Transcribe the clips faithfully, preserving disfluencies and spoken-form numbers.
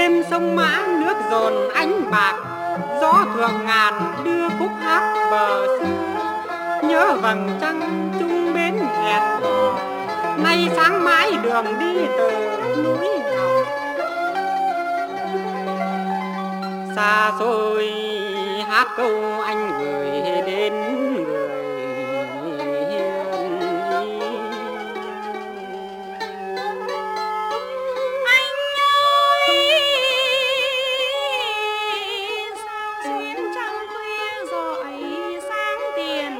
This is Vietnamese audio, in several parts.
đêm sông Mã nước dồn ánh bạc, gió thượng ngàn đưa khúc hát bờ xưa. Nhớ vầng trăng chung bến hẹn hò, nay sáng mãi đường đi từ núi Ngọc. Xa xôi hát câu anh gửi đến người hiền. Anh ơi sao xuyên trăng khuya rọi sáng tiền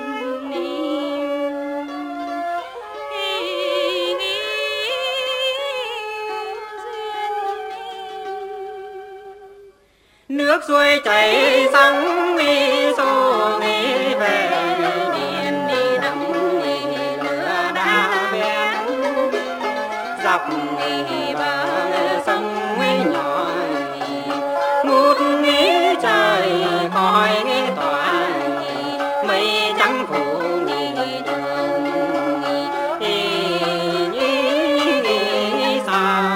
nước xuôi chảy sóng đi xô đi về điền đi đắm lửa đá bén dọc bờ sông nhỏ ngút nghĩ trời khói tỏa mây trắng phủ đường xa.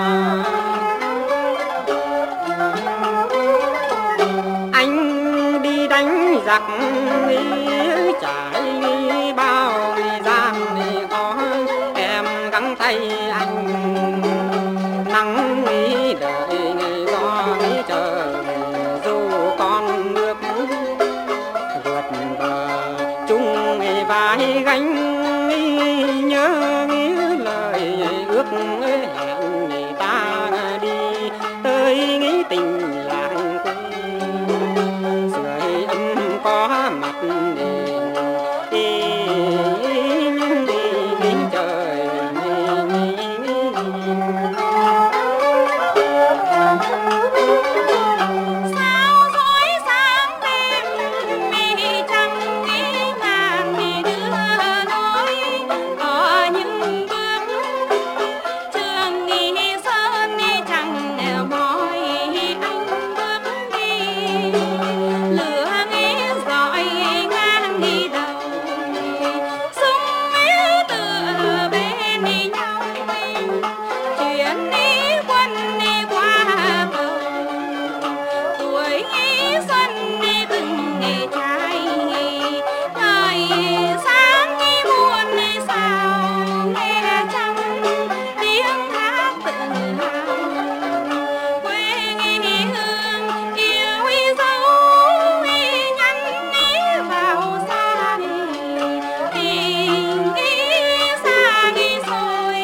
Anh đi đánh giặc trải bao gian khó, em gắng thay anh nắng đợi gió chờ dù con nước vượt bờ chung vai gánh. Nhớ lời ước hẹn ta đi tới nghĩ tình làng quê, sưởi ấm có mặt đến trời. sao dối sáng đêm mi trăng nghĩ ngàn mi đưa lối có những bước trường nghi sơn đi chẳng nẻo mỏi anh bước đi lửa nghĩ dọi ngang đi đầu súng nghĩ tựa bên đi nhau chuyện đi quân đi qua bờ tuổi nghĩ xuân đi từng ngày trai thời sáng nghĩ muôn đi sao nghe trăng tiếng hát tự hào quê nghĩ hương yêu ý dấu ý nhắn ý vào xa tình nghĩ xa nghĩ rồi.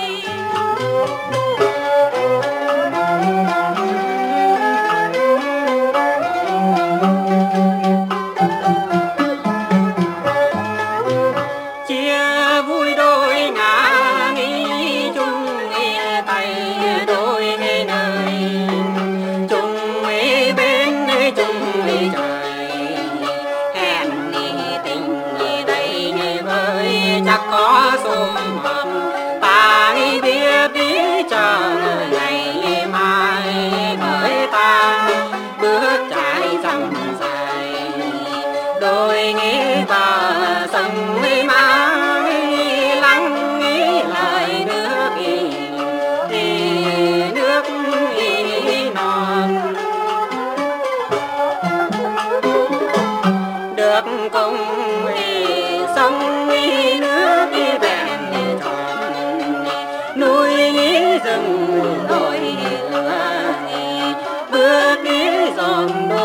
Chia vui đôi ngả nghĩ chung tay đôi nơi chung bên chung trời hẹn tình đây với chắc có sum họp ta biết biết chờ ngày mai bởi ta bước trải dặm dài đôi nghĩ bờ sông mãi lắng nghĩ lời nước thì nước non được cùng sông nước vẹn tròn núi rừng đồi lửa bước đi giòn